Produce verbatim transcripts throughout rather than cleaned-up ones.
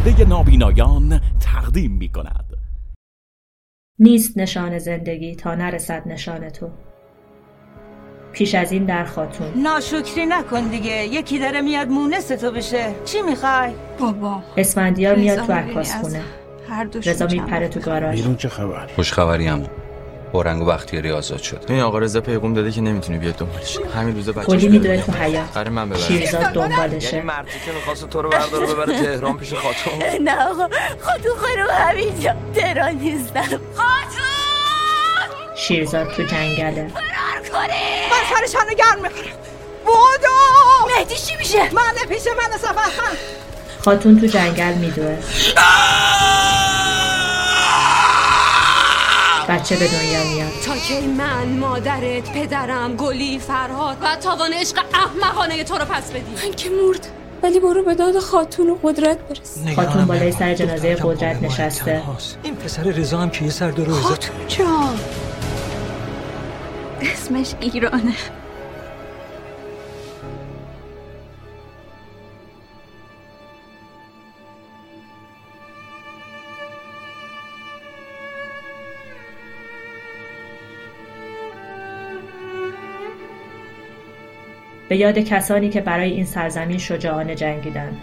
پرده نابینایان تقدیم می کند. نیست نشان زندگی تا نرسد نشان تو. پیش از این در خاتون. ناشکری نکن دیگه، یکی داره میاد مونس تو بشه. چی میخوای؟ بابا اسفندیار میاد تو عکاس خونه. رضا میپره تو گاراژ. بیرون چه خبر؟ خوش خبری عمو. اورنگ و بختیاری آزاد شد. این آقا رضا پیغام داده که نمیتونی بیاد دنبالش. همین روزا بچه‌ش کلی میدوه تو حیاط. قرار من ببرم. شیرزاد دنبالشه. یعنی مردی که می‌خواست تو رو برداره ببره تهران پیش خاتون. نه آقا، خاتون خانم همینجا تهران نیستن. خاتون! شیرزاد تو جنگله. فرار کنی! من سرشانو گرم میکنم. بودو! مهدی چی میشه؟ من پیش من صفحه خان. خاتون تو جنگل میدوه. بچه به دنیا میاد. تا کی من، مادرت، پدرم، گلی، فرهاد و تاوان عشق احمقانه تو رو پس بدیم؟ من که مرد، ولی برو به داد خاتون و قدرت برس. خاتون بالای سر جنازه قدرت نشسته. این پسر رضا هم که یه سر داره. خاتون جان اسمش ایرانه. به یاد کسانی که برای این سرزمین شجاعانه جنگیدند.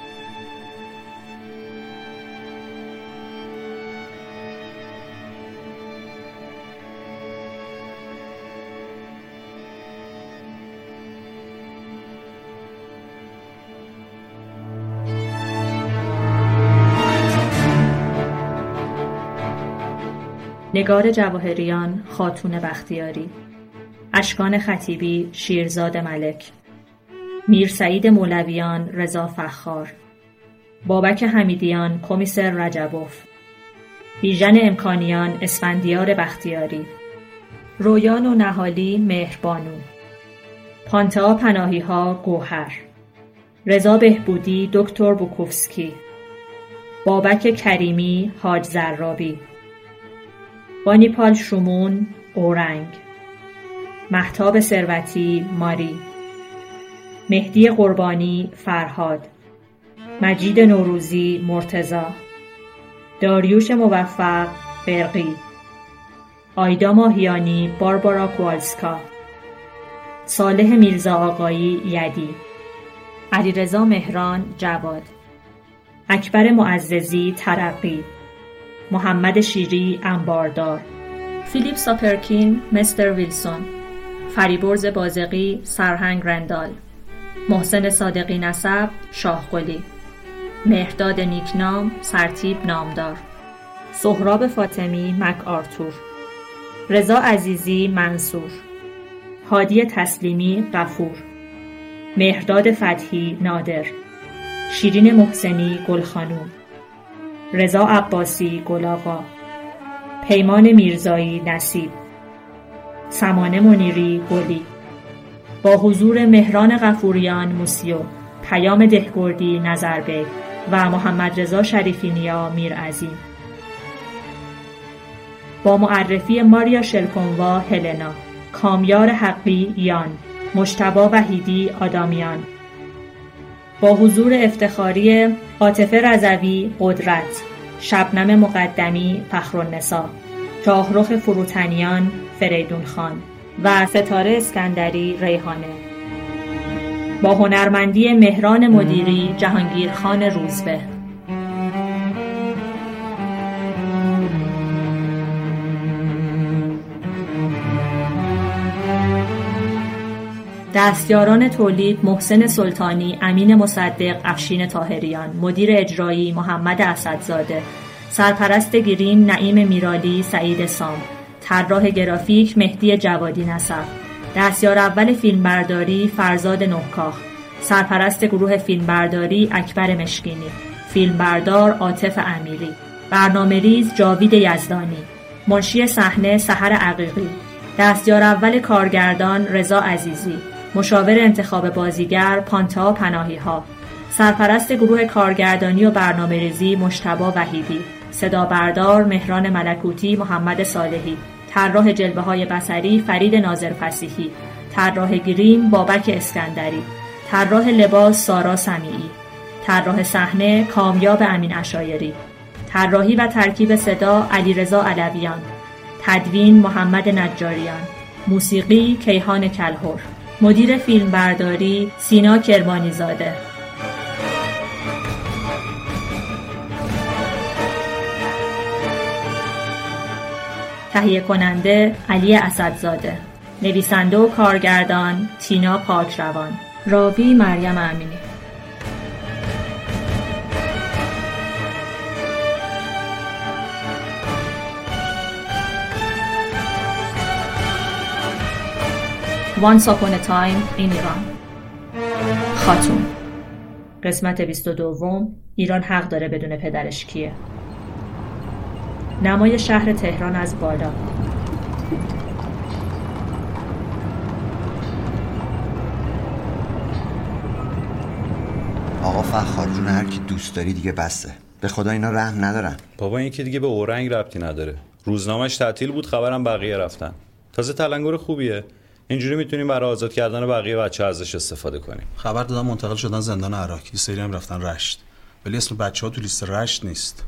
نگار جواهریان، خاتون بختیاری. اشکان خطیبی، شیرزاد ملک. میر سعید مولویان، رضا فخار. بابک حمیدیان، کمیسر رجبوف. بیژن امکانیان، اسفندیار بختیاری. رویان و نهالی، مهربانو. پانتا پناهی‌ها، گوهر. رضا بهبودی، دکتر بوکوفسکی. بابک کریمی، حاج زرابی. بانیپال شومون، اورنگ. مهتاب ثروتی، ماری. مهدی قربانی، فرهاد. مجید نوروزی، مرتضی. داریوش موفق، برقی. آیدا ماهیانی، باربارا کوالسکا. صالح میرزا آقایی، یدی. علیرضا مهران، جواد. اکبر معززی، ترقی. محمد شیری، انباردار. فیلیپ ساپرکین، مستر ویلسون. فریبرز بازقی، سرهنگ رندال. محسن صادقی نسب، شاهقلی. مهرداد نیکنام، سرتیب نامدار. سهراب فاطمی، مک آرتور. رضا عزیزی، منصور. هادی تسلیمی، غفور. مهرداد فتحی، نادر. شیرین محسنی، گلخانوم. رضا عباسی، گلاغا. پیمان میرزایی، نصیب. سمانه منیری، گلی. با حضور مهران غفوریان، موسیو. پیام دهگردی، نظربیگ و محمد رضا شریفی نیا، میرعظیم. با معرفی ماریا شلکونوا، هلنا. کامیار حقی، یان. مجتبی وحیدی، آدامیان. با حضور افتخاری عاطفه رضوی، قدرت. شبنم مقدمی، فخرالنساء. شاهرخ فروتنیان، فریدون خان و ستاره اسکندری، ریحانه. با هنرمندی مهران مدیری، جهانگیر خان روزبه. دستیاران تولید محسن سلطانی، امین مصدق، افشین طاهریان. مدیر اجرایی محمد اسدزاده. سرپرست گریم نعیم میرالی، سعید سام. طراح گرافیک مهدی جوادی نصف. دستیار اول فیلمبرداری فرزاد نهکاخ. سرپرست گروه فیلمبرداری اکبر مشکینی. فیلمبردار عاطف امیری. برنامه‌ریز جاوید یزدانی. منشی صحنه سحر عقیقی. دستیار اول کارگردان رضا عزیزی. مشاور انتخاب بازیگر پانتا پناهی‌ها. سرپرست گروه کارگردانی و برنامه‌ریزی مجتبی وحیدی. صدا بردار مهران ملکوتی، محمد صالحی. طراح جلوه‌های بصری فرید ناظر فصیحی. طراح گریم بابک اسکندری. طراح لباس سارا سمیعی. طراح صحنه کامیاب امین عشایری، طراحی و ترکیب صدا علیرضا علویان، تدوین محمد نجاریان، موسیقی کیهان کلهر، مدیر فیلمبرداری سینا کرمانی زاده. تهیه کننده علی اسدزاده، نویسنده و کارگردان تینا پاکروان، راوی مریم امینی. Once upon a time in ایران. خاتون. قسمت بیست و دو. ایران حق داره بدون پدرش کیه. نمای شهر تهران از بالا. آقا فخار جون هر کی دوست داری دیگه بسه. به خدا اینا رحم ندارن. بابا این که دیگه به اورنگ ربطی نداره. روزنامه‌اش تعطیل بود، خبرم بقیه رفتن. تازه تلنگر خوبیه. اینجوری میتونیم برای آزاد کردن بقیه بچه‌ها ازش استفاده کنیم. خبر دادن منتقل شدن زندان عراق، یه سری هم رفتن رشت. ولی اسم بچه‌ها تو لیست رشت نیست.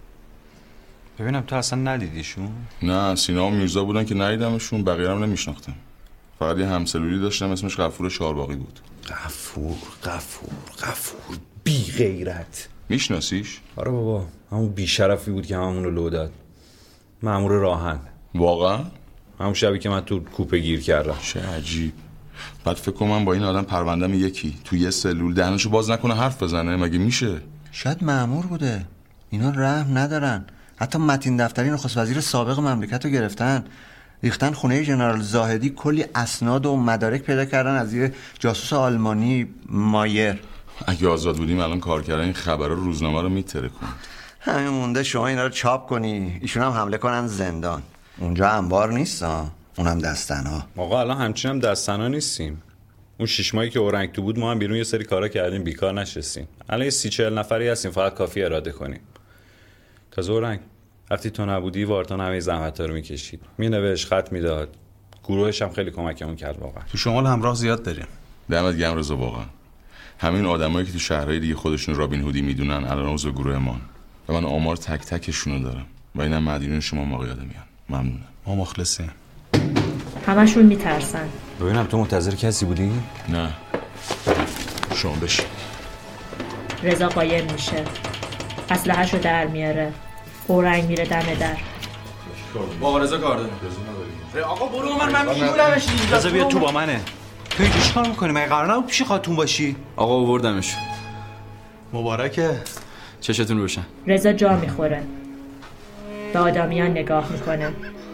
ببینم تو اصلا ندیدیشون؟ نه، سینا و میرزا بودن که ندیدمشون، بقیه هم نمیشناختم. فقط یه همسلولی داشتم اسمش غفور شارباقی بود. غفور غفور غفور بی غیرت. میشناسیش؟ آره بابا، همون بی شرفی بود که هممون رو لو داد. مأمور راهن. واقعا؟ همون شبی که من تو کوپه گیر کردم. چه عجیب. بعد فکر کنم من با این آدم پروندم یکی، تو یه سلول دهنشو باز نکنه حرف بزنه، مگه میشه؟ شاید مأمور بوده. اینا رحم ندارن. حتی متین دفتری نخست وزیر سابق مملکت رو گرفتن، ریختن خونه ژنرال زاهدی، کلی اسناد و مدارک پیدا کردن از یه جاسوس آلمانی مایر. اگه آزاد بودیم الان کار کردن این خبرها روزنامه رو میترکوند. همین مونده شما اینا رو چاپ کنی، ایشون هم حمله کنن زندان. اونجا انبار نیست ها، اونم دستنها. آقا الان همچین هم دستنها نیستیم. اون شش ماهی که اورنگ تو بود ما هم بیرون یه سری کارا کردیم، بیکار نشستیم. الان یه سی چهل نفری هستیم، فقط کافی اراده کنیم. تازه اورنگ وقتی تو نبودی وارتان همه زحمت‌ها رو می‌کشید. می‌نوشت، خط میداد. گروهش هم خیلی کمکمون کرد واقعا. تو شمال همراه زیاد داریم. دمت گرم رضا واقعا. همین آدمایی که تو شهرهای دیگه خودشون رابین هودی میدونن الان عضو گروهمان. و من آمار تک تکشونو دارم. و اینم مدیون شما موقع یادم میاد. ممنونم. ما مخلصیم. همشون میترسن. ببینم تو منتظر کسی بودی؟ نه. شما بشین. رضا قایم میشه. اسلحه‌شو در میاره. اورنگ میره دم در. آقا رضا کار داره. آقا برو عمر، من میگولمش اینجا. رضا بیا تو با منه. تو اینجا چیکار می‌کنی؟ مگه قرار نبود پیش خاتون باشی؟ آقا آوردمش. مبارکه. چشتون روشن. رضا جا میخوره. به آدمیان نگاه میکنه.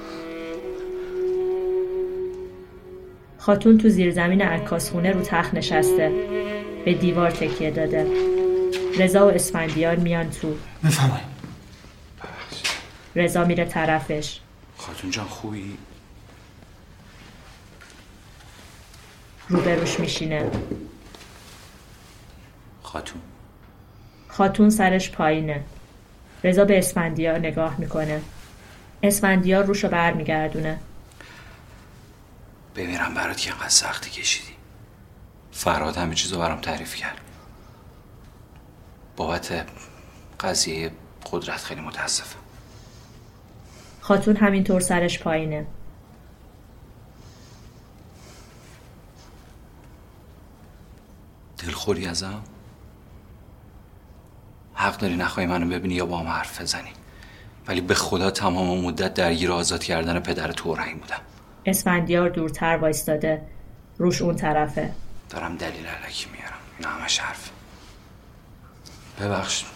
خاتون تو زیرزمین عکاسخونه رو تخت نشسته. به دیوار تکیه داده. رضا و اسفندیار میان تو. بفرمایید. رضا میره طرفش. خاتون جان خوبی؟ روبروش میشینه. خاتون خاتون سرش پایینه. رضا به اسفندیار نگاه میکنه. اسفندیار روشو بر میگردونه. بمیرم برات که اینقدر سختی کشیدی. فرهاد همه چیزو برام تعریف کرد. بابت قضیه قدرت خیلی متاسفم. خاتون همینطور سرش پایینه. دلخوری ازم؟ حق داری نخواهی منو ببینی یا با هم حرف بزنی، ولی به خدا تمام مدت درگیر آزاد کردن پدر تو اورنگ بودم. اسفندیار دورتر وایستاده. روش اون طرفه. دارم دلیل علکی میارم، اینا همش حرف. ببخش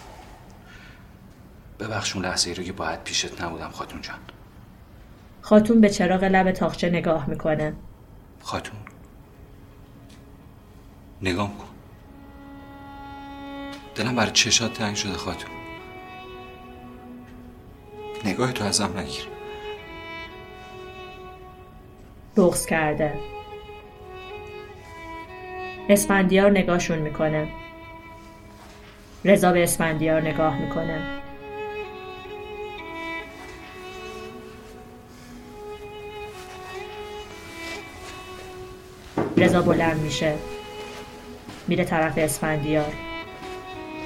ببخش اون لحظه ای رو که باید پیشت نبودم خاتون جان. خاتون به چراغ لب تاقچه نگاه میکنه. خاتون نگام کن، دلم برای چشات تنگ شده خاتون. نگاه تو ازم نگیر. بغض کرده. اسفندیار نگاهشون میکنه. رضا به اسفندیار نگاه میکنه. رضا بلند میشه. میره طرف اسفندیار.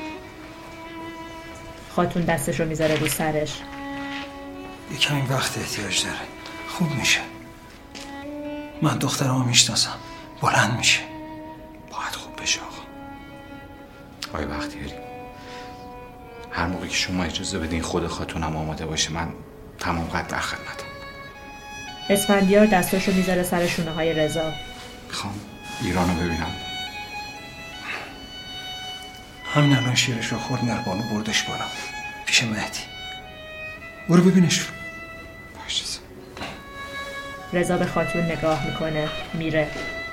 خاتون دستش رو میذاره رو سرش. یه کمی وقت احتیاج داره، خوب میشه. من دخترمو میشناسم، بلند میشه. باید خوب بشه آقا. آقای بختیاری، هر موقع که شما اجازه بدین خود خاتونم آماده باشه من تمام قد در خدمتم. اسفندیار دستش رو میذاره سر شونه های رضا. میخوام ایرانو ببینم. همین الان شیرش رو خورد، مهربانو بردش بالا پیش مهدی. برو ببینش رو. باشه. رضا به خاتون نگاه میکنه، میره.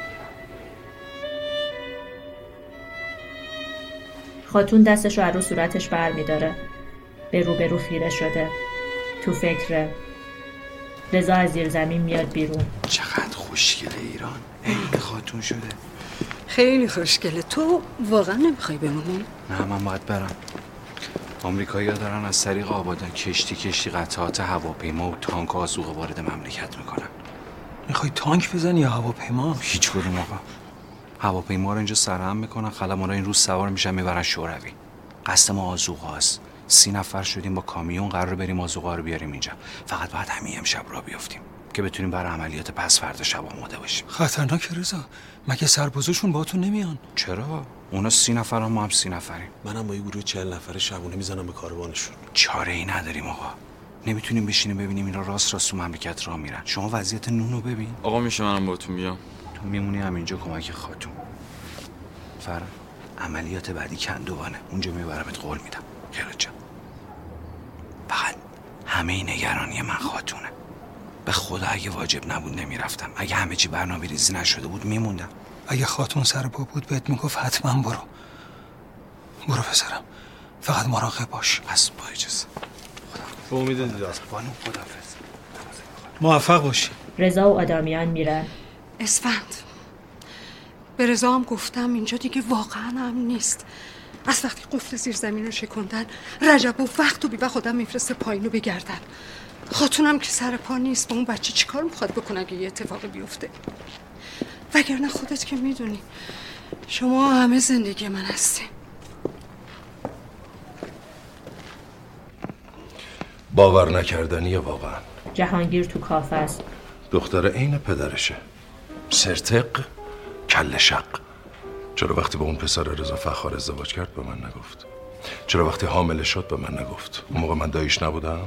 خاتون دستش رو از رو صورتش بر میداره. به رو به رو خیره شده، تو فکره. رضا از زیر زمین میاد بیرون. چقدر خوشگله ایران، عین خاتون شده. خیلی خوشگله. تو واقعا نمیخوای بمونی؟ نه من باید برم. آمریکایی‌ها دارن از طریق آبادان کشتی کشتی قطعات هواپیما و تانک و آذوقه وارد مملکت میکنن. میخوای تانک بزنی یا هواپیما؟ هیچ کدوم آقا. هواپیما رو اینجا سرهم میکنن، خلبانا این روز سوار میشن میبرن شوروی. قصد ما آذوقه است. سی نفر شدیم با کامیون، قرار بریم آذوقه رو بیاریم اینجا. فقط باید همین امشب را بیافتیم که بتونیم برای عملیات پس فردا شب آماده باشیم. خطرناکه رضا. مگه سربازاشون باهاتون نمیان؟ چرا؟ اونا سی نفرن، ما هم سی نفریم. منم با یه گروه چهل نفره شبونه میزنم به کاروانشون. چاره ای نداریم آقا. نمیتونیم بشینیم ببینیم اینا راست راست تو مملکت راه میرن. شما وضعیت نونو ببین. آقا میشه منم باهاتون بیام؟ تو میمونی همینجا کمک خاتون. فرا عملیات بعدی کندوانه، اونجا میبرمت، قول میدم. خیرت جان. فقط همه نگرانی من خاتونه. به خدا اگه واجب نبود نمیرفتم. اگه همه چی برنامه ریزی نشده بود میموندم. اگه خاتون سر پا بود بهت میگفت حتما برو. برو پسرم. فقط مراقب باش. پس با اجازه. به امید دیدار. بانو خدافظ. موفق باشی. رضا و آدمیان میرن. اسفند، به رضا هم گفتم اینجا دیگه واقعا هم نیست. از وقتی قفل زیر زمین رو شکندن رجب و وقت و بیبه خودم میفرسته پایین رو بگردن. خاتونم که سر پا نیست، با اون بچه چی کار میخواد بکنه اگه یه اتفاقی بیفته؟ وگرنه خودت که میدونی شما همه زندگی من هستی. باور نکردنیه واقعا. جهانگیر تو کافه است. دختر عین پدرشه. سرتق کل شق. چرا وقتی با اون پسر رضا فخار ازدواج کرد به من نگفت؟ چرا وقتی حامله شد به من نگفت؟ اون موقع من داییش نبودم؟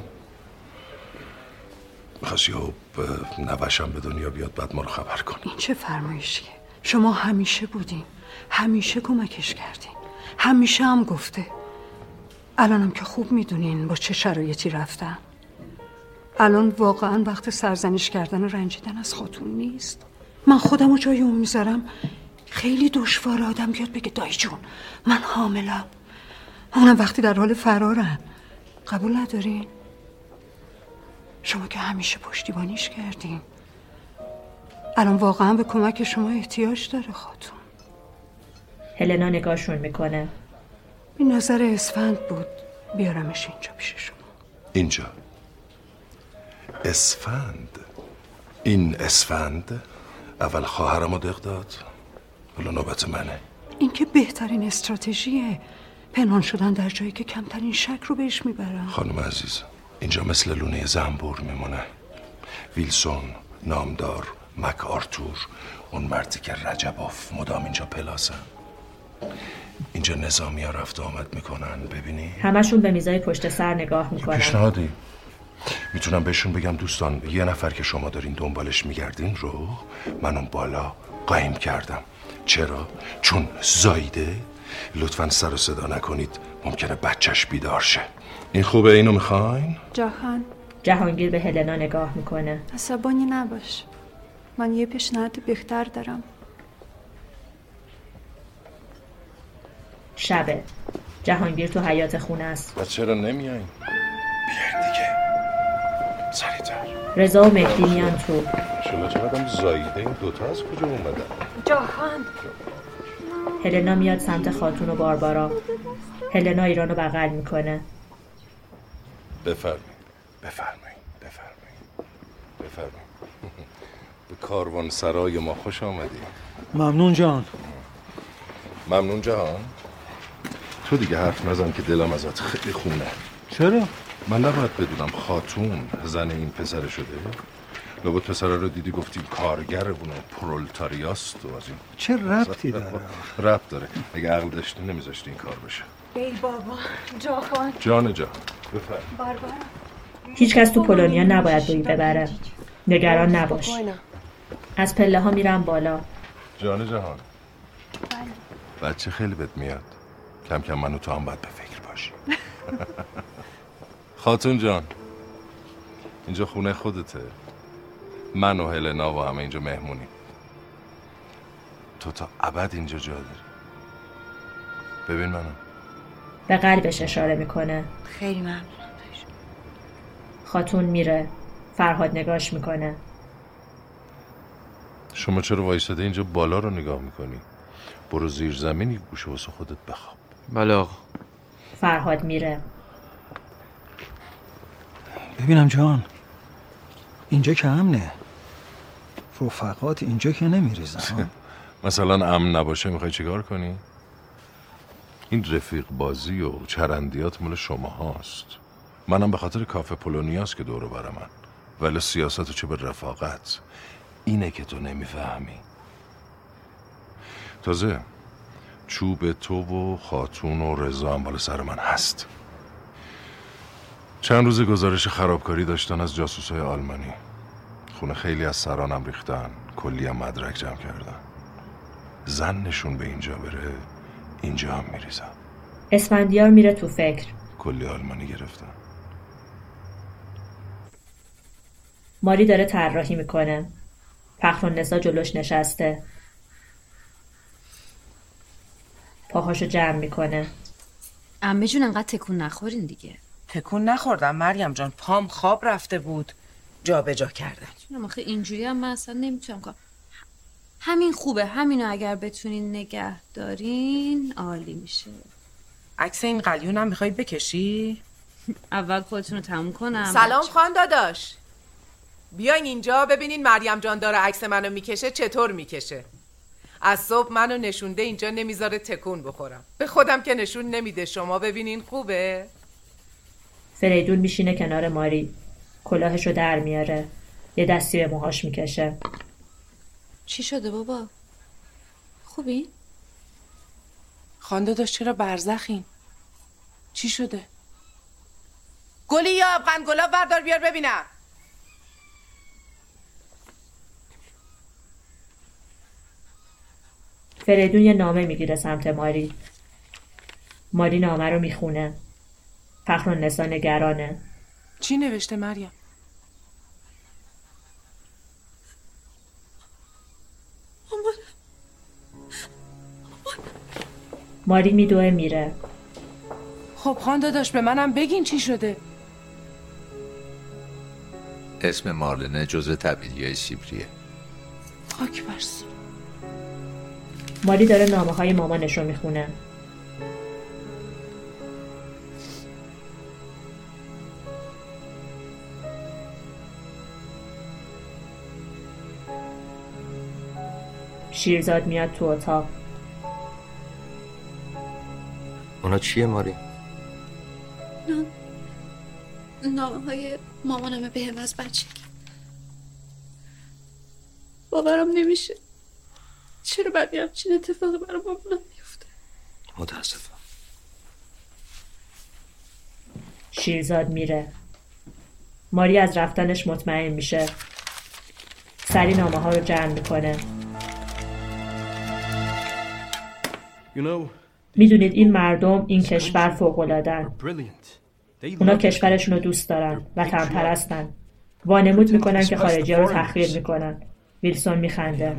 میخواست یه نوشم به دنیا بیاد بعد ما رو خبر کن. این چه فرمایشیه؟ شما همیشه بودین، همیشه کمکش کردین، همیشه هم گفته. الانم که خوب میدونین با چه شرایطی رفتن. الان واقعا وقت سرزنش کردن و رنجیدن از خاتون نیست. من خودم رو جای اون میذارم. خیلی دشوار آدم بیاد بگه دایی جون من حاملم، اونم وقتی در حال فرارن. قبول ندارین؟ شما که همیشه پشتیبانیش کردین. الان واقعا به کمک شما احتیاج داره خاتون. هلنا نگاهشون میکنه. این نظر اسفند بود بیارمش اینجا پیش شما. اینجا؟ اسفند؟ این اسفند؟ اول خواهرمو دق داد، حالا نوبت منه. این که بهترین استراتژیه، پنهان شدن در جایی که کمترین شک رو بهش میبرن. خانم عزیز اینجا مثل لونه زنبور میمونه. ویلسون، نامدار، مک آرتور، اون مردی که رجباف مدام اینجا پلاسن. اینجا نظامی ها رفت و آمد میکنن. ببینی همشون به میزای پشت سر نگاه میکنن. پیشنهادی میتونم بهشون بگم دوستان یه نفر که شما دارین دنبالش میگردین رو من اون بالا قایم کردم. چرا؟ چون زایده. لطفاً سر و صدا نکنید، ممکنه بچهش بیدار شه. این خوبه؟ اینو میخواین؟ جهان. جهانگیر به هلنا نگاه میکنه. عصبانی نباش، من یه پیشنهاد بهتر دارم. شبه. جهانگیر تو حیاط خونه است. و چرا نمیاین؟ بیاین دیگه سریعتر. رضا و مهدی میان تو. شما چقدر زایده، این دوتا از کجا اومدن؟ جهان. هلنا میاد سمت خاتون و باربارا. هلنا ایرانو بغل میکنه. بفرمایید بفرمایید بفرمایید بفرمایید. به کاروان سرای ما خوش آمدید. ممنون جان. ممنون جهان. تو دیگه حرف نزن که دلم ازت خیلی خونه. چرا؟ من نباید بدونم خاتون زن این پسر شده؟ لابد پسره رو دیدی گفتی کارگرونه پرولتاریاست و از این. چه ربطی داره؟ ربط داره. اگه عقل داشتی نمیذاشتی این کار بشه. ای بابا جاخان جان جان بفرم. باربارا هیچ کس تو پولونیا نباید بویی ببره. نگران نباش. از پله ها میرم بالا. جان جهان بچه خیلی بهت میاد. کم کم منو تو هم باید به فکر باشی. خاتون جان اینجا خونه خودته. من و هلنا و همه اینجا مهمونیم. تو تا ابد اینجا جا داری. ببین منو. به قلبش اشاره میکنه. خیلی ممنونم. خاتون میره. فرهاد نگاش میکنه. شما چرا وایساده اینجا بالا رو نگاه میکنی؟ برو زیر زمینی گوشه واسه خودت بخواب. بله آقا. فرهاد میره. ببینم جان اینجا که امنه. رفقات اینجا که نمیریزن. مثلا امن نباشه میخوای چیکار کنی؟ این رفیق بازی و چرندیات مال شما هاست. منم به خاطر کافه پولونیاست که دورو برم من. ولی سیاست چه به رفاقت اینه که تو نمیفهمی. تازه چوب تو و خاتون و رضا هم بالا سر من هست. چند روز گزارش خرابکاری داشتن از جاسوسای آلمانی. خونه خیلی از سرانم ریختن. کلی هم مدرک جمع کردن. زنشون به اینجا بره اینجا هم میریزن. اسفندیار میره تو فکر. کلی آلمانی گرفتن. ماری داره طراحی میکنه. فخرالنسا جلوش نشسته. پاهاشو جمع میکنه. عمه جون انقدر تکون نخورین دیگه. تکون نخوردم مریم جان. پام خواب رفته بود. جا به جا کردن. چون آخه اینجوری هم من اصلا نمیتونم کنم. همین خوبه. همینو اگر بتونین نگه دارین عالی میشه. عکس این قلیونم میخوای بکشی؟ اول خودتون رو تموم کنم. سلام خان داداش. بیاین اینجا ببینین مریم جان داره عکس منو میکشه چطور میکشه. از صبح منو نشونده اینجا نمیذاره تکون بخورم. به خودم که نشون نمیده. شما ببینین خوبه؟ فریدون میشینه کنار ماری. کلاهشو در میاره. یه دستی به موهاش میکشه. چی شده بابا؟ خوبی؟ خان داداش چرا برزخین؟ چی شده؟ گلی یا افغان گلاب بردار بیار ببینم. فریدون یه نامه میگیره سمت ماری. ماری نامه رو میخونه. فخرالنسا نگرانه. چی نوشته مریم؟ ماری میدوه میره. خب خان داداش به منم بگین چی شده. اسم مارلنه جزو تبعیدیای سیبریه. خاک برسون. ماری داره نامه های مامانش رو میخونه. شیرزاد میاد تو اتاق. اونا چیه ماری؟ نه نامه های مامانمه به هم از بچگی. باورم نمیشه. چرا بعد یه همچین اتفاقی برای مامانم میفته؟ متاسفم. شیرزاد میره. ماری از رفتنش مطمئن میشه. سری نامه ها رو جمع میکنه. میدونید این مردم این کشور فوق‌العاده‌ان. اونا کشورشون رو دوست دارن. وطن پرستن. وانمود میکنن که خارجی ها رو تحقیر میکنن. ویلسون میخنده.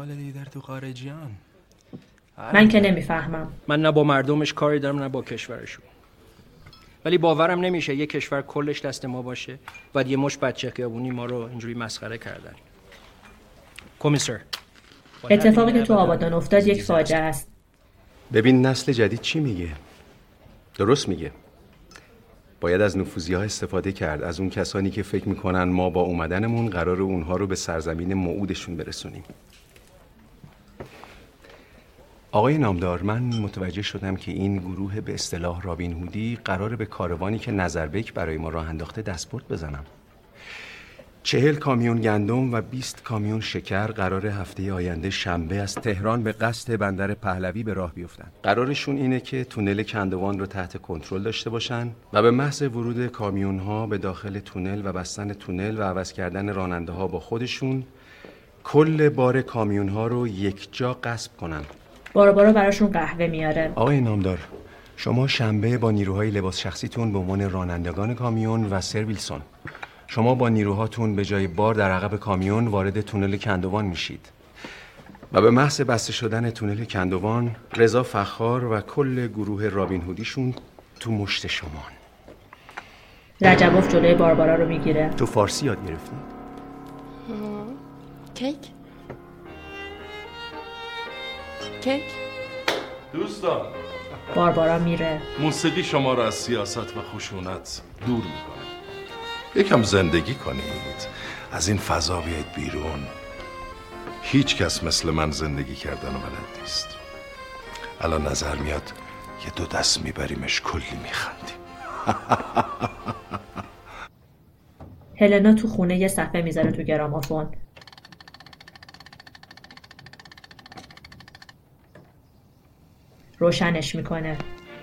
من که نمیفهمم. من نه با مردمش کاری دارم نه با کشورشون. ولی باورم نمیشه یه کشور کلش دست ما باشه و یه مش بچه خیابونی ما رو اینجوری مسخره کردن. کمیسر اتفاقی که تو آبادان افتاد یک فاجعه است. ببین نسل جدید چی میگه؟ درست میگه. باید از نفوذی‌ها استفاده کرد، از اون کسانی که فکر میکنن ما با اومدنمون قرار اونها رو به سرزمین موعودشون برسونیم. آقای نامدار، من متوجه شدم که این گروه به اصطلاح رابین هودی قراره به کاروانی که نظربک برای ما راه انداخته دستبرد بزنم. چهل کامیون گندم و بیست کامیون شکر قرار هفته آینده شنبه از تهران به قصد بندر پهلوی به راه بیفتن. قرارشون اینه که تونل کندوان رو تحت کنترل داشته باشن و به محض ورود کامیون ها به داخل تونل و بستن تونل و عوض کردن راننده ها با خودشون کل بار کامیون ها رو یک جا غصب کنن. بارا بارا براشون قهوه میاره. آقای نامدار، شما شنبه با نیروهای لباس شخصیتون به عنوان رانندگان کامیون و سر ویلسون، شما با نیروهاتون به جای بار در عقب کامیون وارد تونل کندوان میشید و به محض بسته شدن تونل کندوان رضا فخار و کل گروه رابین هودیشون تو مشت شما. رجبوف جلوی باربارا رو میگیره. تو فارسی یاد گرفتی؟ کیک؟ کیک؟ دوستان، باربارا میره. موسیقی شما را از سیاست و خشونت دور میکنه. یکم زندگی کنید، از این فضا بیایید بیرون. هیچ کس مثل من زندگی کردن و بلد نیست. الان نظر میاد یه دو دست میبریمش کلی میخندیم. هلنا تو خونه یه صفحه میذاره تو گرامافون. روشنش میکنه.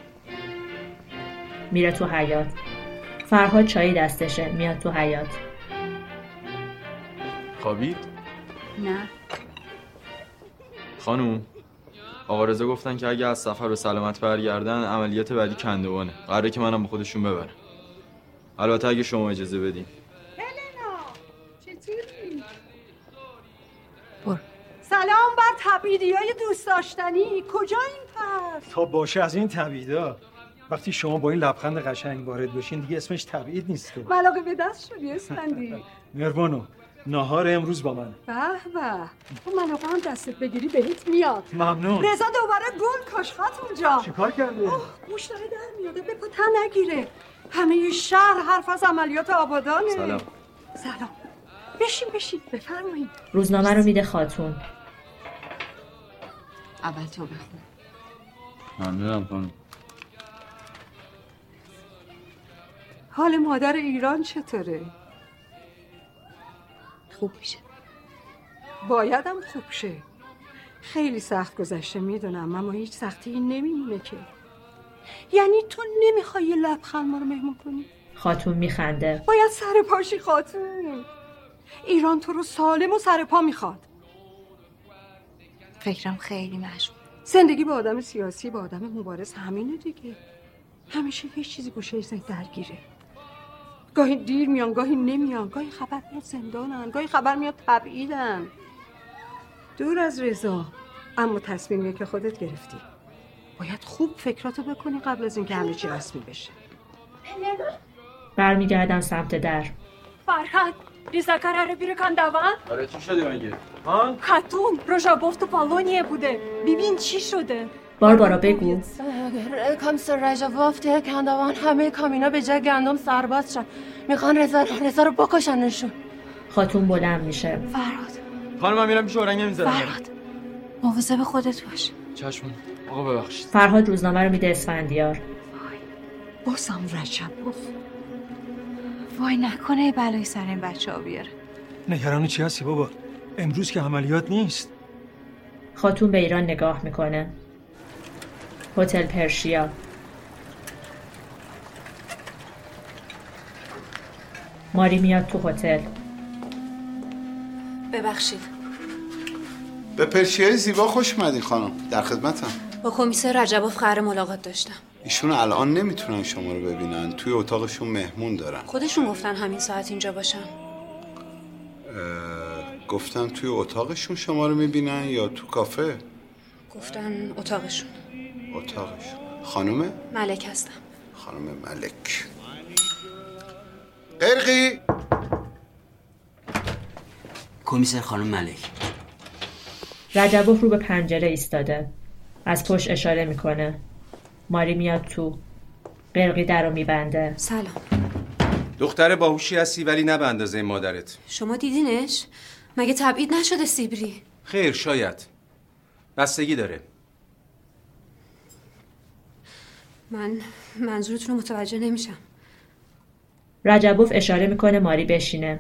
میره تو حیاط. فرهاد چایی دستشه. میاد تو حیاط. خوابید؟ نه. خانوم، آقا رضا گفتن که اگه از سفر به سلامت برگردن عملیات بعدی کندوانه. قراره که منم با خودشون ببرم. البته اگه شما اجازه بدین. هلنا، چطوری؟ برو. سلام بر تبعیدیای دوست داشتنی. کجا این پس؟ تا باشه از این تبعیدا. وقتی شما با این لبخند قشنگ وارد بشین دیگه اسمش تبعید نیست که. ملاقه به دست شدی اسفندی. مروانو، ناهار امروز با من. به به. تو ملاقه هم دستت بگیری بهت میاد. ممنون. رضا دوباره گل کاشخات اونجا. چیکار کرده؟ اوه، موش داره در میاده. به پا نگیره. همه شهر حرف از عملیات آبادانه. سلام. سلام. بشین بشین بفرمایید. روزنامه رو میده خاتون. اول تو بخون. ممنونم خانم. حال مادر ایران چطوره؟ خوب میشه. بایدم خوب شه. خیلی سخت گذشته میدونم، اما هیچ سختی نمیمونه که. یعنی تو نمیخوای یه لبخند ما رو مهمون کنی؟ خاتون میخنده. باید سر پاشی خاتون. ایران تو رو سالم و سر پا میخواد. فکرم خیلی مشغول. زندگی با آدم سیاسی، با آدم مبارز همینه دیگه. همیشه یه چیزی گوشه ذهن درگیره. گاهی دیر میان، گاهی نمیان، گاهی خبر میاد زندانن، گاهی خبر میاد تبعیدن. دور از رضا، اما تصمیمیه که خودت گرفتی. باید خوب فکراتو بکنی قبل از اینکه همه چی رسمی بشه. برمیگردن سمت در. فرهاد، ریزا قراره بیره کندوان؟ آره چی شده مگه؟ ها؟ خاتون، رژابوف تو پالونیه بوده. ببین چی شده. باربارا بگو. کامسر رژابوف تو کندوان همه کامینا به جای گندم سرباز شن. میخوان رضا رضا رو بکشنشون. خاتون بلند میشه. فرهاد. خانم من میرم پیش اورنگ میذارم. فرهاد. مواظب خودت باش. چشم. آقا ببخشید. فرهاد روزنامه رو میده اسفندیار. بازم رجبوف. وای نکنه بلای سر این بچه ها بیاره. نگران چی هستی بابا؟ امروز که عملیات نیست. خاتون به ایران نگاه میکنه. هتل پرشیا. ماری میاد تو هتل. ببخشید. به پرشیای زیبا خوش اومدین خانم. در خدمتم. با کمیسر رجبوف قرار ملاقات داشتم. ایشون الان نمیتونن شما رو ببینن. توی اتاقشون مهمون دارن. خودشون گفتن همین ساعت اینجا باشم. گفتن توی اتاقشون شما رو میبینن یا تو کافه؟ گفتن اتاقشون. اتاقشون. خانومه؟ ملک هستم. خانم ملک. قرقی. کمیسر خانم ملک. رجبوف رو به پنجره ایستاده. از پشت اشاره میکنه. ماری میاد تو. قرقی در رو میبنده. سلام. دختر باهوشی هستی ولی نه به اندازه مادرت. شما دیدینش؟ مگه تبعید نشده سیبری؟ خیر شاید. بستگی داره. من منظورتون رو متوجه نمیشم. رجبوف اشاره میکنه ماری بشینه.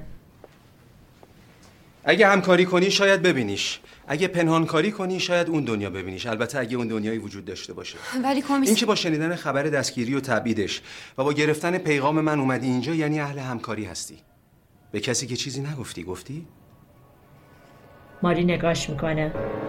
اگه همکاری کنی شاید ببینیش، اگه پنهان کاری کنی شاید اون دنیا ببینیش، البته اگه اون دنیایی وجود داشته باشه. ولی کمیسر، این که با شنیدن خبر دستگیری و تبعیدش و با گرفتن پیغام من اومدی اینجا یعنی اهل همکاری هستی. به کسی که چیزی نگفتی گفتی؟ ماری نگاش میکنه.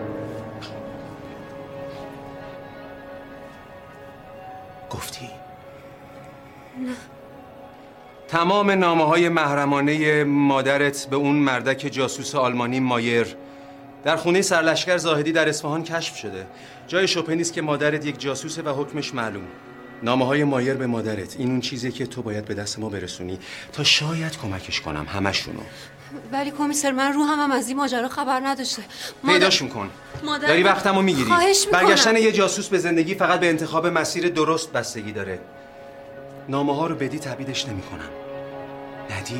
گفتی؟ نه. تمام نامه‌های محرمانه مادرت به اون مردک جاسوس آلمانی مایر در خونه سرلشکر زاهدی در اصفهان کشف شده. جای شبهه نیست که مادرت یک جاسوسه و حکمش معلوم. نامه‌های مایر به مادرت این اون چیزیه که تو باید به دست ما برسونی تا شاید کمکش کنم، همشونو. ولی کمیسر من روحم هم از این ماجرا خبر نداشته. مادر... پیداشون کن. مادر... داری وقتمو میگیری. خواهش میکنم. برگشتن یه جاسوس به زندگی فقط به انتخاب مسیر درست بستگی داره. نامه‌ها رو بدی تبعیدش نمی‌کنم. ندی؟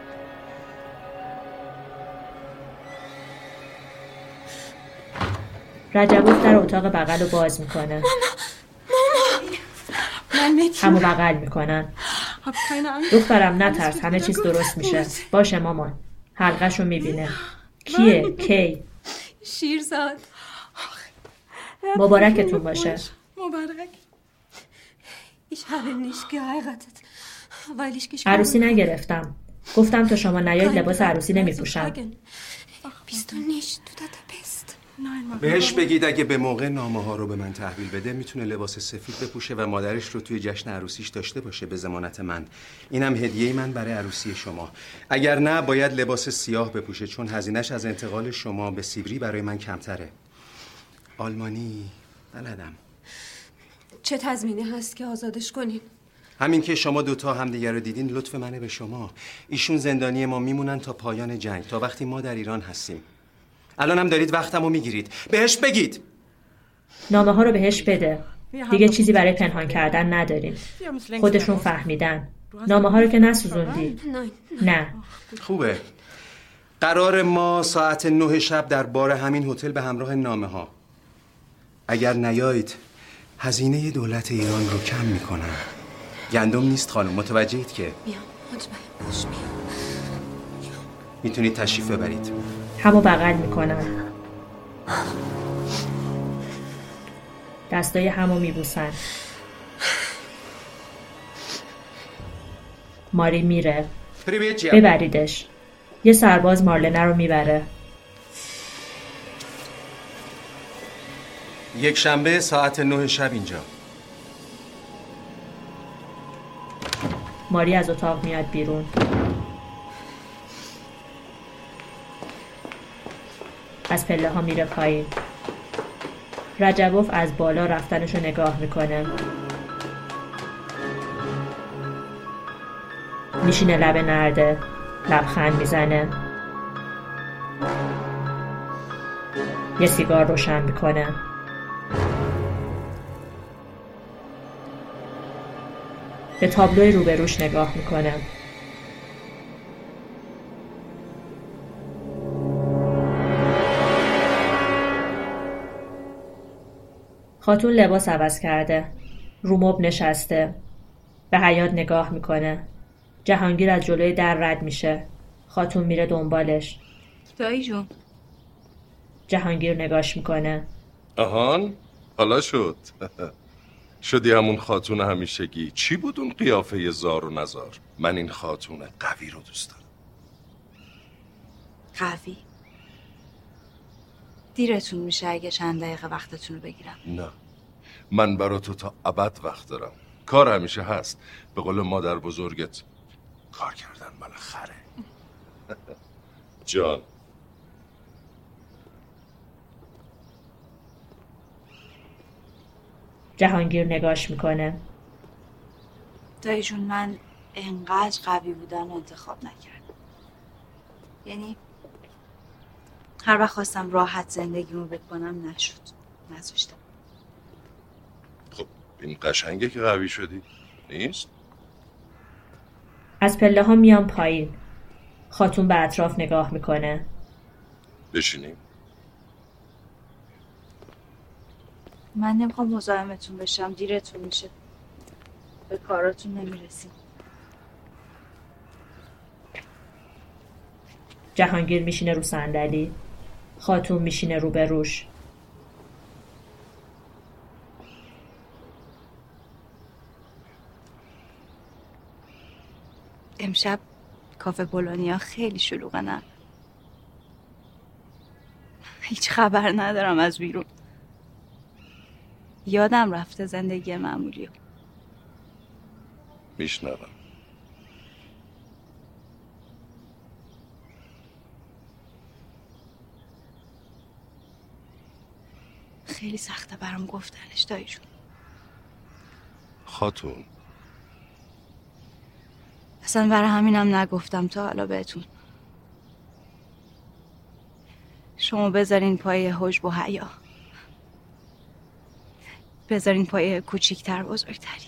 رجبوف در اتاق بغل رو باز میکنه. همو بغل میکنن. دخترم نترس، همه چیز درست میشه. باشه مامان. حلقش رو میبینه. کیه؟ کی؟ شیرزاد. مبارکتون باشه. مبارک. ایش همه نیشکی حقیقتت. عروسی نگرفتم. گفتم تا شما نیاید لباس عروسی نمیپوشم. بهش بگید اگه به موقع نامه ها رو به من تحویل بده میتونه لباس سفید بپوشه و مادرش رو توی جشن عروسیش داشته باشه به ضمانت من. اینم هدیه من برای عروسی شما. اگر نه باید لباس سیاه بپوشه چون هزینه‌اش از انتقال شما به سیبری برای من کمتره. آلمانی بلدم. چه تضمینی هست که آزادش کنین؟ همین که شما دوتا همدیگر رو دیدین لطف منه به شما. ایشون زندانی ما میمونن تا پایان جنگ، تا وقتی ما در ایران هستیم. الان هم دارید وقتمو میگیرید. بهش بگید. نامه ها رو بهش بده. دیگه چیزی برای پنهان کردن نداریم. خودشون فهمیدن. نامه ها رو که نسوزوندی. نه. خوبه. قرار ما ساعت نه شب در بار همین هتل به همراه نامه ها. اگر نیایید هزینه دولت ایران رو کم میکنن. گندم نیست خانم، متوجهید که؟ میام، مطمئن باش میام. میتونید تشریف ببرید. همو بغل میکنن. دستای همو میبوسن. ماری میره. ببریدش. یه سرباز مارلنه رو میبره. یک شنبه ساعت نه شب اینجا. ماری از اتاق میاد بیرون. از پله ها میره پایین. رجبوف از بالا رفتنشو نگاه میکنه. میشینه لب نرده. لبخند میزنه. یه سیگار روشن میکنه. به تابلوی روبروش نگاه میکنه. خاتون لباس عوض کرده. رو مبل نشسته. به حیاط نگاه میکنه. جهانگیر از جلوی در رد میشه. خاتون میره دنبالش. دایی جون. جهانگیر نگاش میکنه. آهان حالا شد. شدی همون خاتون همیشگی. چی بود اون قیافه زار و نزار؟ من این خاتون قوی رو دوست دارم. قوی؟ دیرتون میشه اگه چند دقیقه وقتتون رو بگیرم. نه من برا تو تا ابد وقت دارم. کار همیشه هست. به قول مادر بزرگت کار کردن مال خره. جان جهانگیر نگاش میکنه. دایی جون من انقدر قوی بودن انتخاب نکردم. یعنی هر وقت خواستم راحت زندگیمو بکنم نشد. نذاشتم. خب این قشنگه که قوی شدی. نیست؟ از پله ها میان پایین. خاتون به اطراف نگاه میکنه. بشینیم. من نمیخوام مزاحمتون بشم. دیرتون میشه. به کاراتون نمیرسیم. جهانگیر میشینه رو صندلی. خاتون میشینه رو به روش. امشب کافه بولونیا خیلی شلوغه، نه؟ هیچ خبر ندارم از بیرون. یادم رفته زندگی معمولی. میشنوم. خیلی سخته برام گفتنش دایی جون. خاتون اصلا برای همینم نگفتم تا حالا بهتون. شما بذارین پای حجب و حیا، بذارین پای کوچیکتر بزرگتری.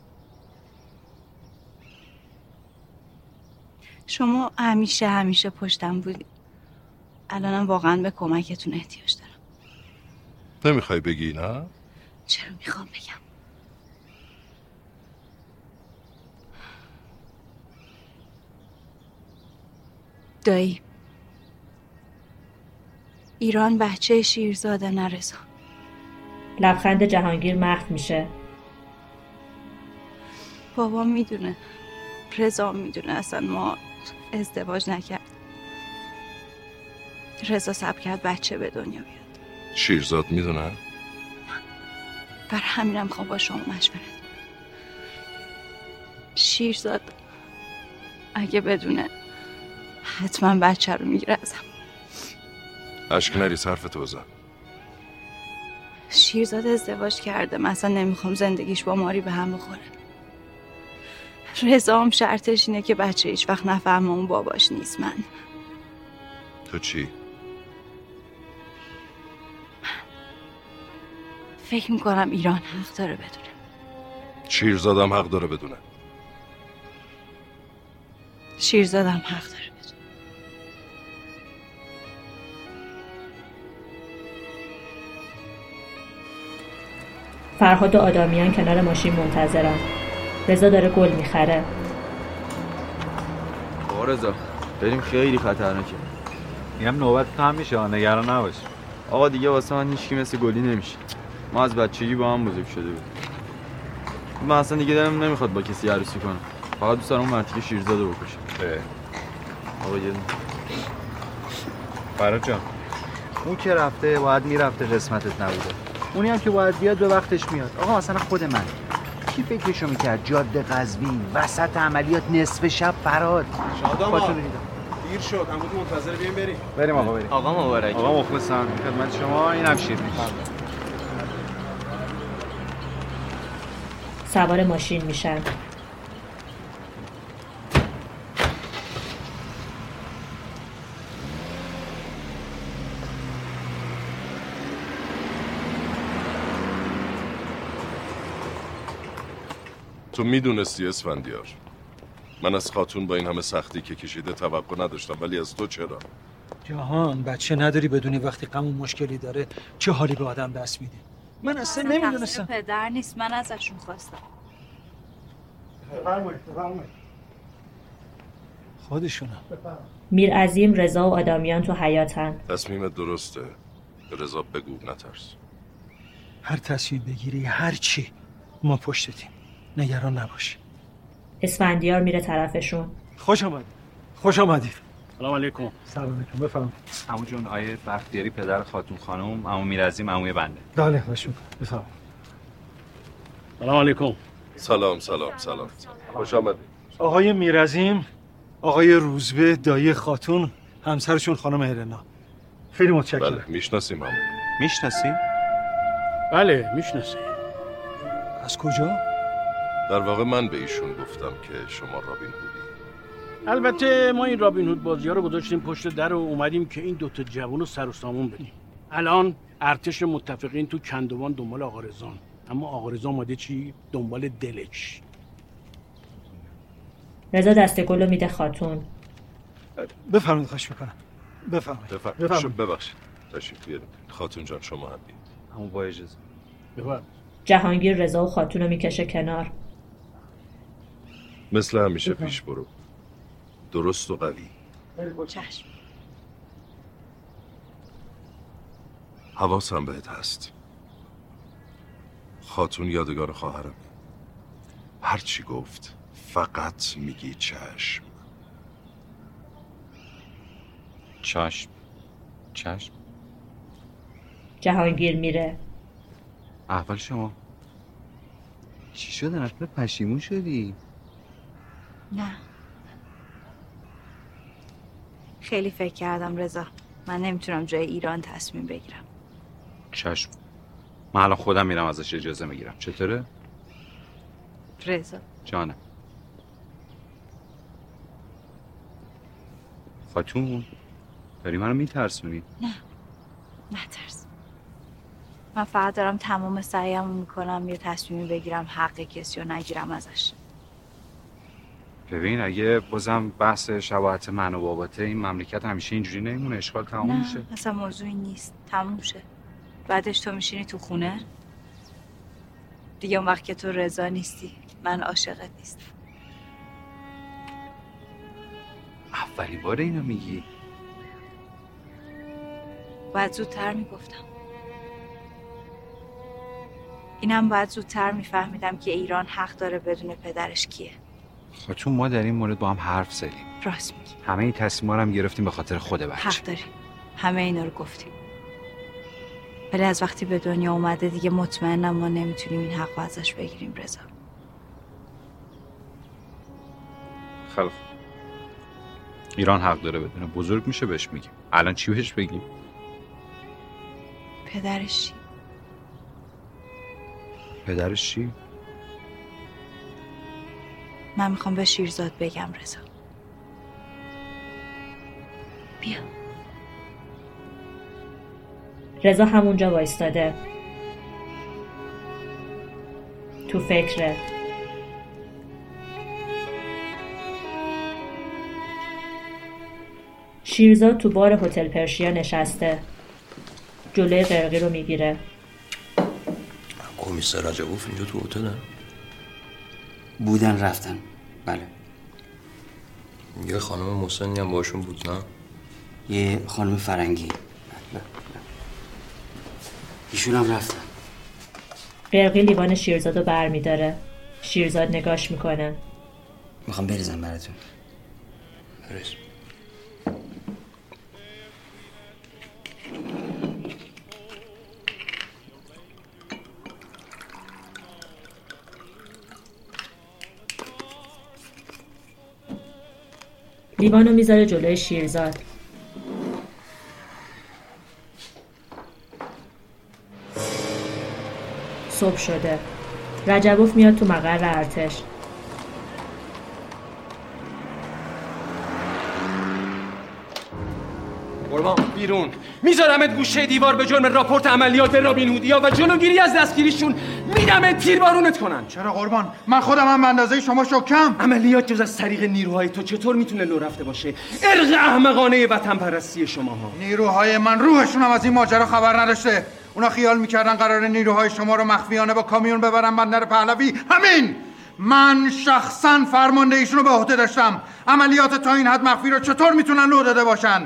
شما همیشه همیشه پشتم بودین. الانم واقعا به کمکتون احتیاج دارم. نمیخوای بگی نه؟ چرا میخوام بگم؟ دایی، ایران بچه شیرزاده نه رضا. لبخند جهانگیر محو میشه. بابا میدونه، رضا میدونه اصلا ما ازدواج نکرد. رضا صبر کرد بچه به دنیا بیاد. شیرزاد میدونه؟ بر همینم خواه با شما مشورت. شیرزاد اگه بدونه حتما بچه رو میگیره ازم. اشک نریز، حرف تو بزن. شیرزاد ازدواج کرده، مثلا نمیخوام زندگیش با ماری به هم بخوره. رضا هم شرطش اینه که بچه هیچ وقت نفهمه اون باباش نیست. من تو چی؟ فکر میکنم ایران حق داره بدونه. شیرزادم حق داره بدونه. شیرزادم حق داره. فرهاد و آدامیان کنار ماشین منتظرن. رضا داره گل میخره. آقا رضا بریم، خیلی خطرناکه. میگم نوبت تو هم میشه، نگران نباش. آقا دیگه واسه من هیچکی مثل گلی نمیشه. ما از بچگی با هم بزرگ شده بودیم. من اصلا دیگه دلم نمیخواد با کسی عروسی کنم. فقط دوست دارم اون مرتیکه شیرزاده بکشم. آقا یه فرهاد جان، اون که رفته باید میرفته، قسمتت نبوده. اونی هم که باید بیاد به وقتش میاد. آقا مثلا خود من کی فکرشو میکرد جاده قزوین وسط عملیات نصف شب فرهاد شادام دیر شد، هم بود منتظر بیایم بریم. بریم آقا بریم. آقا مبارک. آقا مخلصم خدمت شما. اینم شیرینی. سوار ماشین میشن. تو میدونستی اسفندیار من از خاتون با این همه سختی که کشیده توقع نداشتم، ولی از تو چرا؟ جهان، بچه نداری بدونی وقتی غم و مشکلی داره چه حالی به آدم دست میده. من اصلا نمیدونستم. پدر نیست، من ازشون خواستم. بفرمایید بفرمایید. خودشونم. میرعظیم، رضا و آدامیان تو حیاطن. تصمیمت درسته. رضا بگو، نترس. هر تصمیم بگیری، هر چی، ما پشتتیم. نگران نباش. اسفندیار میره طرفشون. خوش آمدید. خوش آمدید. سلام علیکم. سلام علیکم. بفرمایید. عمو جون، آیه بختیاری پدر خاتون خانم، عمو میرعظیم عموی بنده. بله خوش اومد. بفرمایید. سلام علیکم. سلام سلام سلام. خوش آمدید. آقای میرعظیم، آقای روزبه، دایی خاتون، همسرشون خانم هرنا. خیلی متشکرم. بله میشناسیم عمو. میشناسیم؟ بله میشناسیم. از کجا؟ در واقع من به ایشون گفتم که شما رابین هودی. البته ما این رابین هود بازی ها رو گذاشتیم پشت در و اومدیم که این دوتا جوون رو سر و سامون بدیم. الان ارتش متفقین تو کندوان دنبال آقا رضان، اما آقا رضا اومده چی؟ دنبال دلش. رضا دست گل رو میده خاتون. بفرمایید. خواهش میکنم. بفرمایید. بفرمایید. ببخشید. تشریف بیارید. خاتون جان شما هم بیاید. همون با اجازه. بفرمایید. جهانگیر رضا و خاتون رو میکشه کنار. مثل همیشه پیش برو. درست و قوی. چشم. حواسم بهت هست. خاتون یادگار خواهرم. هر چی گفت فقط میگی چشم. چشم. چشم. جهانگیر میره. احوال شما؟ چی شده؟ نکنه پشیمون شدی؟ نه. خیلی فکر کردم رضا. من نمیتونم جای ایران تصمیم بگیرم. چشم. من الان خودم میرم ازش اجازه میگیرم. چطوره؟ رضا جانم. خاتون داری منو میترسونی؟ نه نترس. من فقط دارم تمام سعیم میکنم یه تصمیمی بگیرم حق کسی رو نگیرم ازش. ببین اگه بازم بحث شباهت من و باباته، این مملکت همیشه اینجوری نمیمونه، اشغال تموم میشه. نه اصلا موضوعی نیست، تموم شه. بعدش تو میشینی تو خونه دیگه، اون وقت که تو رضا نیستی من عاشقت نیستم. اولی بار اینو میگی؟ باید زودتر میگفتم. اینم باید زودتر میفهمیدم که ایران حق داره بدون پدرش کیه. خاتون ما در این مورد با هم حرف زدیم. راست میگی. همه این تصمیما رو هم گرفتیم به خاطر خود بچه. حق داری. همه اینا رو گفتیم. ولی از وقتی به دنیا اومده دیگه مطمئنم ما نمیتونیم این حق رو ازش بگیریم رضا. خیلی خوب. ایران حق داره بدونه، بزرگ میشه بهش میگیم. الان چی بهش بگیم؟ پدرش چی؟ پدرش چی؟ من میخوام به شیرزاد بگم رضا. بیا. رضا همونجا وایستاده، تو فکره. شیرزاد تو بار هتل پرشیا نشسته، جلوی قرقی رو میگیره. کمیسر رجبوف اینجا تو هتل هم؟ بودن رفتن. بله. یه خانم محسنی هم باشون بود نه؟ یه خانم فرنگی. بله. ایشون هم رفتن. قرقی لیوان شیرزاد رو بر میداره. شیرزاد نگاش میکنه. میخوام بریزم براتون. بریز. لیوانو میذاره جلوی شیرزاد. صبح شده. رجبوف میاد تو مقر ارتش. قربان بیرون. میذارمت گوشه دیوار به جرم راپورت عملیات رابین هودیا و جلوگیری از دستگیریشون. میدمت تیربارونت کنن. چرا قربان؟ من خودم هم به اندازه شما شوکم. عملیات جز از طریق نیروهای تو چطور میتونه لو رفته باشه؟ ارق احمقانه وطن پرستی شماها. نیروهای من روحشون هم از این ماجرا خبر نداشته. اونا خیال میکردن قراره نیروهای شما رو مخفیانه با کامیون ببرن بندر پهلوی. همین. من شخصا فرمانده ایشون رو به عهده داشتم. عملیات تا این حد مخفی رو چطور میتونن لو داده باشن؟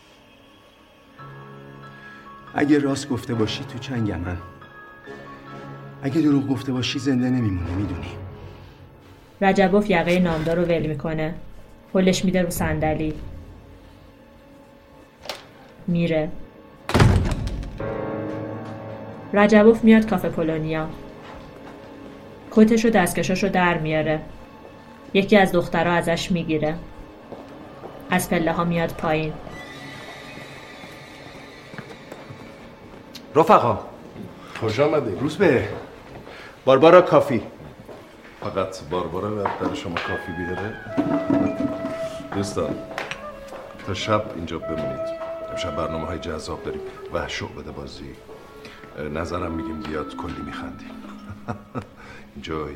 اگه راست گفته باشی تو چنگم من. اگه دروغ گفته باشی زنده نمیمونی، میدونی. رجبوف یقه نامدار رو ول میکنه. پلش میده رو صندلی. میره. رجبوف میاد کافه پولونیا. کتش و دستکشاش رو در میاره. یکی از دخترها ازش میگیره. از پله ها میاد پایین. رفقا خوش آمدی. روز به باربارا کافی. فقط باربارا در شما کافی بیاره. دوستان تا شب اینجا بمونید. امشب برنامه های جذاب داریم و شعبده بازی. نظرم میگیم بیاد کلی میخندیم. انجوی.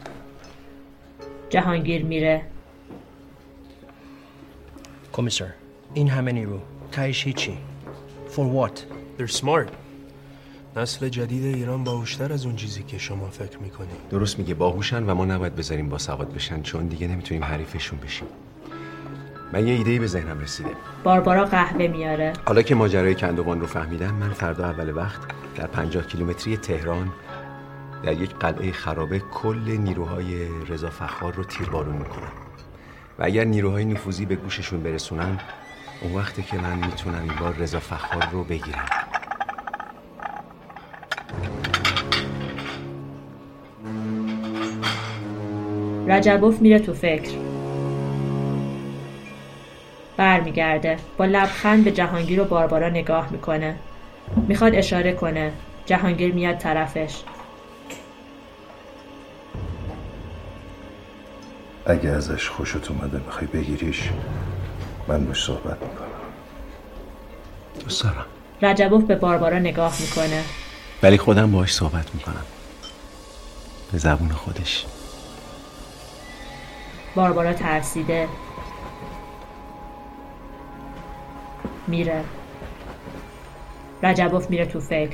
جهانگیر میره. کمیسر این همه نیرو تایش هیچی. For what? They're smart. نسل جدید ایران باهوشتر از اون چیزی که شما فکر میکنید. درست میگه، باهوشن و ما نباید بذاریم با سواد بشن، چون دیگه نمیتونیم حریفشون بشیم. من یه ایده‌ای به ذهنم رسیده. باربارا قهوه میاره. حالا که ماجرای کندوان رو فهمیدم، من فردا اول وقت در پنجاه کیلومتری تهران در یک قلعه خرابه کل نیروهای رضا فخار رو تیربارون میکنم و اگر نیروهای نفوذی به گوششون برسونن، اون وقته که من میتونم این بار رضا فخار رو بگیرم. رجبوف میره تو فکر. برمیگرده با لبخند به جهانگیر و باربارا نگاه میکنه. میخواد اشاره کنه. جهانگیر میاد طرفش. اگه ازش خوشت اومده میخوای بگیریش، من باش صحبت میکنم. دوست دارم. رجبوف به باربارا نگاه میکنه. ولی خودم باش صحبت میکنم به زبون خودش. باربارا ترسیده میره. رجبوف میره تو فکر.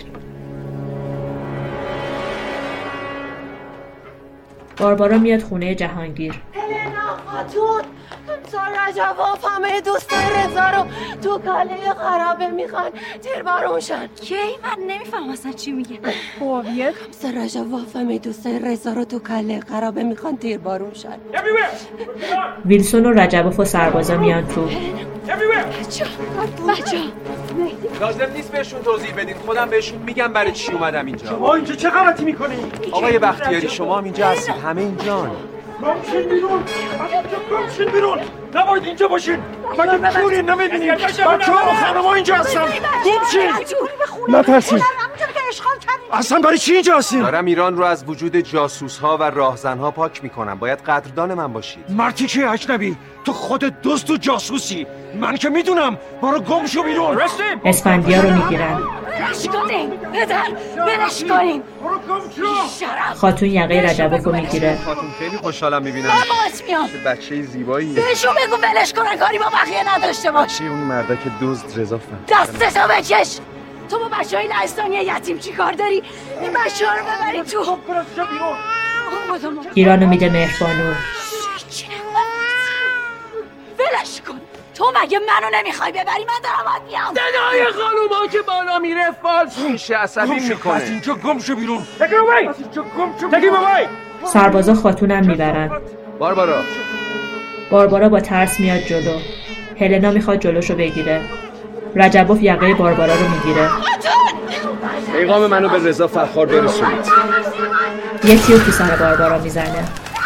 باربارا میاد خونه جهانگیر. هلنا خاتون، همسر رجبوف همه دوستای رضا رو تو کاله خرابه میخوان تیربارونشن. کی؟ من نمیفهم اصلا چی میگه. خوابیه همسر رجبوف همه دوستای رضا رو تو کاله خرابه میخوان تیربارونشن. ویلسون و رجبوف و سربازا میان تو. بچه بچه لازم نیست بهشون توضیح بدین، خودم بهشون میگم برای چی اومدم اینجا. شما اینجا چه غلطی میکنی؟ آقای بختیاری شما هم اینجا هستید، همه اینجان. گمشین بیرون، گمشین بیرون، نباید اینجا باشین. مگه چوری نمیبینید؟ بچه ها و خانم ها اینجا هستن. گمشین، نترسید. اصلا برای چی اینجا هستین؟ دارم ایران رو از وجود جاسوس ها و راهزن ها پاک میکنم. باید قدردان من باشید. مرتی که اجنبی، تو خود دوست و جاسوسی. من که میدونم. برو گم شو بیرون. اسفندیار رو میگیرن. بلش کنین پدر، بلش کنین. خاتون یقه رجبوف رو میگیره. خاتون خیلی خوشحالم میبینم. باز میام. بچه زیباییه. بهشون بگو بلش کنن، کاری با بقیه نداشته باش. چی اون مردک دزد رضا فهم. دستتو بکش. تو با بچه های لهستانی یتیم چی کار داری؟ این بچه ها رو ببرین تو. ایرانو میده مهربانو. ولش کن. تو مگه منو نمیخوای ببری؟ من دارم باید میام. صدای خانوما که بالا میره فالس میشه، عصبی میکنه. از اینجا گم شو بیرون. تکی بابای. از اینجا گم شو. تکی بابای. سربازا خاتونم میبرن. باربارا. باربارا با ترس میاد جلو. هلنا میخواد جلوشو بگیره. رجبوف یقه باربارا رو میگیره. پیغام منو به رضا فخار برسونید. یکی رو تو سر باربارا میزنه.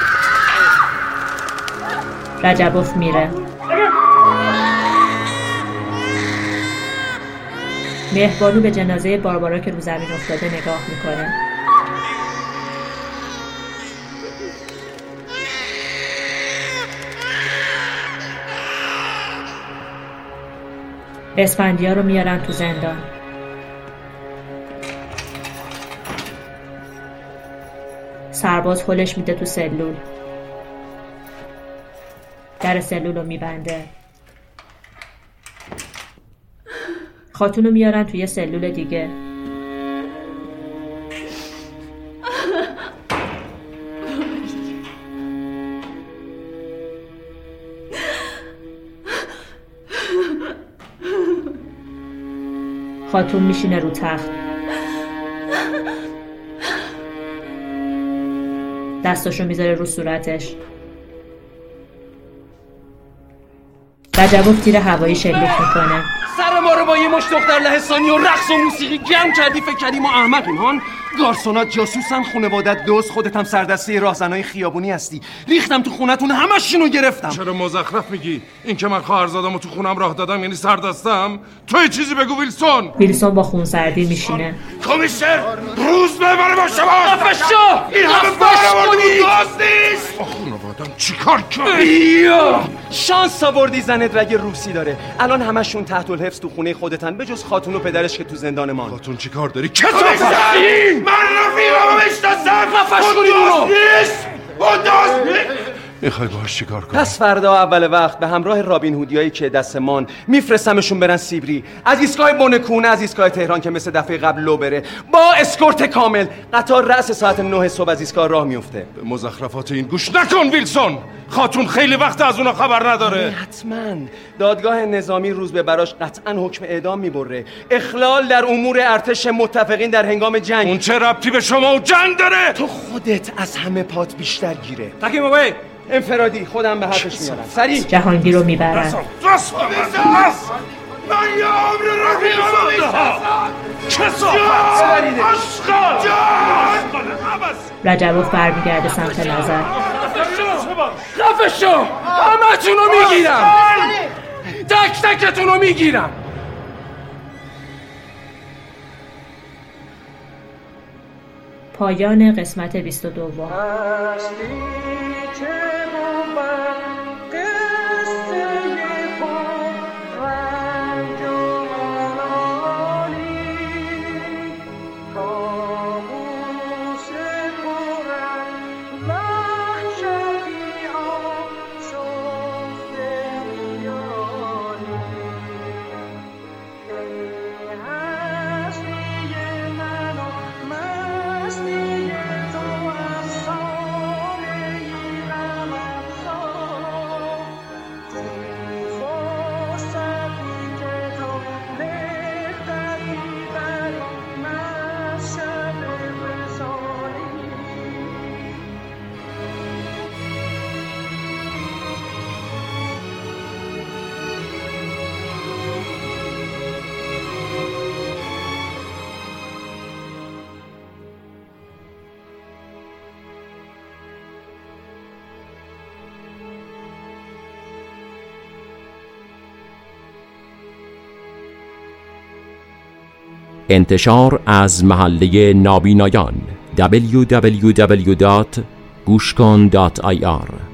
رجبوف میره. مهربانو به جنازه باربارا که رو زمین افتاده نگاه میکنه. اسفندیار رو میارن تو زندان. سرباز هلش میده تو سلول. در سلول رو میبنده. خاتون رو میارن توی سلول دیگه. خاتون میشینه رو تخت. دستاشو میذاره رو صورتش. رجبوف تیر هوایی شلیک میکنه. سر ما رو با یه مش دختر لهستانی و رقص و موسیقی گرم کردی، فکر کردی ما احمقیم هان؟ گارسونات جاسوسن، خانوادت دوست، خودت هم سردسته راهزنای خیابونی هستی. ریختم تو خونتون، همشونو گرفتم. چرا مزخرف میگی؟ این که من خواهرزادمو تو خونم راه دادم یعنی سردستم؟ تو یه چیزی بگو ویلسون. ویلسون با خونسردی میشینه. کمیسر روز ببره با شما. افشو این همه بارمون گاز نیست. خانوادم چیکار کرد؟ شانس آوردی زنت رگ روسی داره. الان همشون تحت الحفظ تو خونه خودتن به جز خاتون و پدرش که تو زندان مان. خاتون چیکار داری؟ کسافت! من رفیقمو میشناسم. نفش کنید اونو. اون دوست میخوای باهاش چیکار کنی؟ پس فردا اول وقت به همراه رابین هودیایی که دستمان میفرستمشون برن سیبری، از ایستگاه بنکونه، از ایستگاه تهران که مثل دفعه قبل لو بره، با اسکورت کامل. قطار رأس ساعت نه صبح از ایستگاه راه میفته. به مزخرفات این گوش نکن ویلسون. خاتون خیلی وقت از اونا خبر نداره. حتما دادگاه نظامی روز به براش قطعا حکم اعدام میبره. اخلال در امور ارتش متفقین در هنگام جنگ. اون چه ربطی به شما و جنگ داره؟ تو خودت از همه پات بیشتر گیره. تکی موبایل انفرادی خودم به حرفش میارم. سریع جهانگیر رو میبرن. راست من یه عمر رو بیارم. رجبوف برمیگرده سمت نظر. خفه شو! همه تونو میگیرم، تک تکتونو میگیرم. پایان قسمت بیست و دو. انتشار از محله نابینایان دبلیو دبلیو دبلیو دات گوشکن دات آی آر